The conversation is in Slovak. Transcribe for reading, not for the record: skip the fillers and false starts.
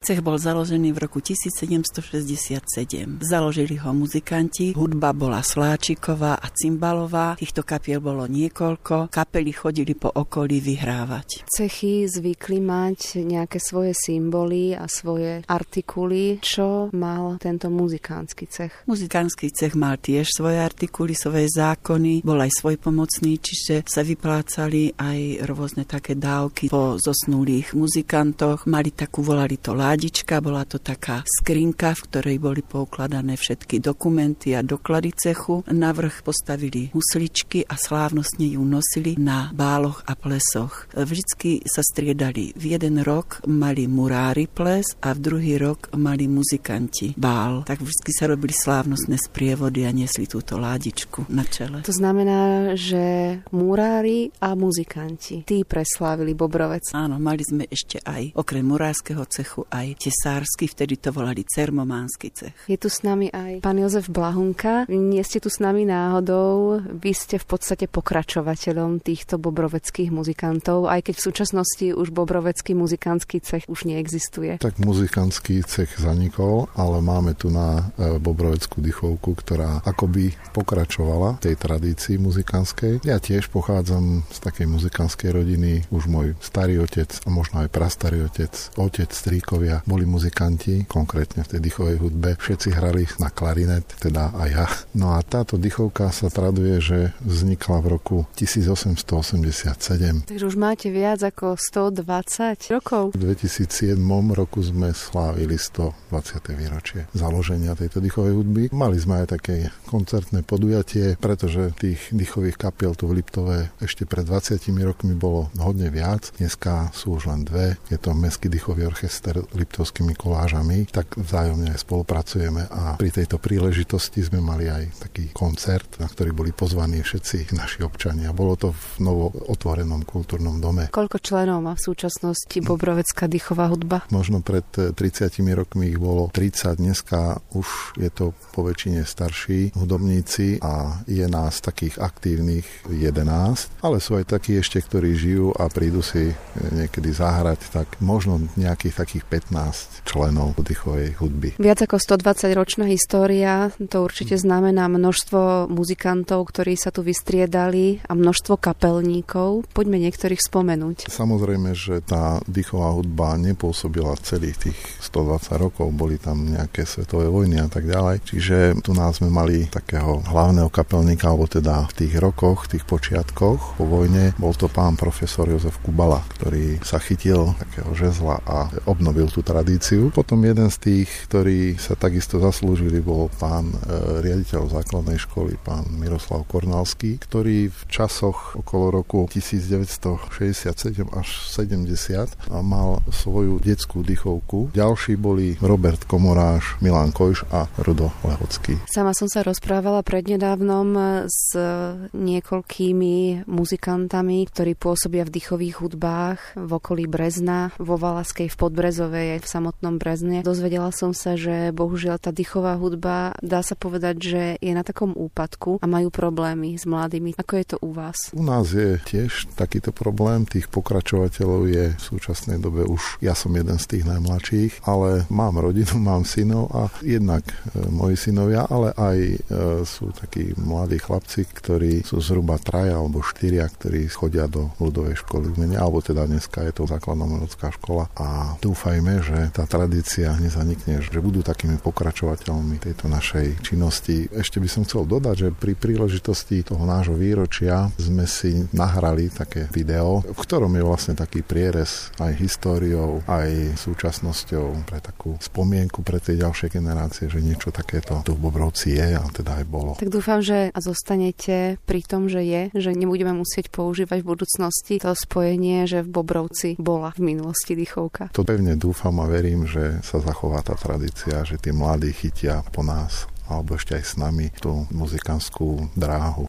Cech bol založený v roku 1767. Založili ho muzikanti, hudba bola sláčiková a cymbalová, týchto kapiel bolo niekoľko, kapely chodili po okolí vyhrávať. Cechy zvykli mať nejaké svoje symboly a svoje artikuly. Čo mal tento muzikánsky cech? Muzikánsky cech mal tiež svoje artikuly, svoje zákony, bol aj svojpomocný, čiže sa vyplácali aj rôzne také dávky po zosnulých muzikantoch. Mali takú, volali to ládička, bola to taká skrinka, v ktorej boli poukladané všetky dokumenty a doklady cechu. Navrch postavili husličky a slávnostne ju nosili na báloch a plesoch. Vždycky sa striedali. V jeden rok mali murári ples a v druhý rok mali muzikanti bál. Tak vždycky sa robili slávnostné sprievody a nesli túto ládičku na čele. To znamená, že murári a muzikanti, tí preslávili Bobrovec. Áno, mali sme ešte aj okrem murárskeho cechu aj tesársky, vtedy to volali cermománsky cech. Je tu s nami aj pán Jozef Blahunka. Nie ste tu s nami náhodou. Vy ste v podstate pokračovateľom týchto bobroveckých muzikantov, aj keď v súčasnosti už bobrovecký muzikantský cech už neexistuje. Tak muzikantský cech zanikol, ale máme tu na bobroveckú dychovku, ktorá akoby pokračovala tej tradícii muzikantskej. Ja tiež pochádzam z takej muzikantskej rodiny. Už môj starý otec a možno aj prastarý otec, stríkovia boli muzikanti, konkrétne v tej dychovej hudbe. Všetci hrali na klarinet, teda aj ja. No a táto dychovka sa traduje, že vznikla v roku 1887. Takže už máte viac ako 120 rokov. V 2007 roku sme slávili 120. výročie založenia tejto dychovej hudby. Mali sme aj také koncertné podujatie, pretože tých dychových kapiel tu v Liptove ešte pred 20 rokmi bolo hodne viac. Dneska sú už len dve. Je to Mestský dychový orchester Liptovskými kolážami. Tak vzájomne aj spolupracujeme a pri tejto príležitosti sme mali aj taký koncert, na ktorý boli pozvaní všetci naši občania. Bolo to v novo otvorenom kultúrnom dome. Koľko členov má v súčasnosti bobrovecká dychová hudba? Možno pred 30 rokmi ich bolo 30, dneska už je to po väčšine starší hudobníci a je nás takých aktívnych 11, ale sú aj takí ešte, ktorí žijú a prídu si niekedy zahrať, tak možno nejakých takých 15 členov dychovej hudby. Viac ako 120-ročná história, to určite znamená množstvo muzikantov, ktorí sa tu vystriedali a množstvo kapelníkov. Poďme niektorých spomenúť. Samozrejme, že tá dychová hudba nepôsobila celých tých 120 rokov, boli tam nejaké svetové vojny a tak ďalej. Čiže tu nás sme mali takého hlavného kapelníka, alebo teda v tých rokoch, v tých počiatkoch po vojne, bol to pán profesor Jozef Kubala, ktorý sa chytil takého žezla a obnovil tú tradíciu. Potom jeden z tých, ktorí sa takisto zaslúžili, bol pán riaditeľ základnej školy, pán Miroslav Kornalský, ktorý v časoch okolo roku 1967 až 70 mal svoju detskú dychovku. Ďalší boli Robert Komoráš, Milan Kojš a Rudo Lehocký. Sama som sa rozprávala prednedávnom s niekoľkými muzikantami, ktorí pôsobia v dychových hudbách v okolí Brezna, vo Valaskej, v Podbrezovej, aj v samotnom Brezne. Dozvedela som sa, že bohužiaľ tá dychová hudba, dá sa povedať, že je na takom úpadku a majú problémy s mladými. Ako je to u vás? U nás je tiež takýto problém. Tých pokračovateľov je v súčasnej dobe už, ja som jeden z tých najmladších, ale mám rodinu, mám synov a jednak moji synovia, ale aj sú takí mladí chlapci, ktorí sú zhruba 3 alebo 4, ktorí chodia do ľudovej školy v mene, alebo teda dneska je to základná umelecká škola a dúfajme, že tá tradícia nezanikne, že budú takými pokračovateľmi tejto našej činnosti. Ešte by som chcel dodať, že pri príležitosti toho nášho výročia sme si nahrali také video, v ktorom je vlastne taký prierez aj históriou, aj súčasnosťou pre takú spomienku pre tie ďalšie generácie, že niečo takéto tu v Bobrovci je a teda aj bolo. Tak dúfam, že zostanete pri tom, že je, že nebudeme musieť používať v budúcnosti to spojenie, že v Bobrovci bola v minulosti dychovka. To pevne dúfam a verím, že sa zachová tá tradícia, že tí mladí chytia po nás alebo ešte aj s nami tú muzikantskú dráhu.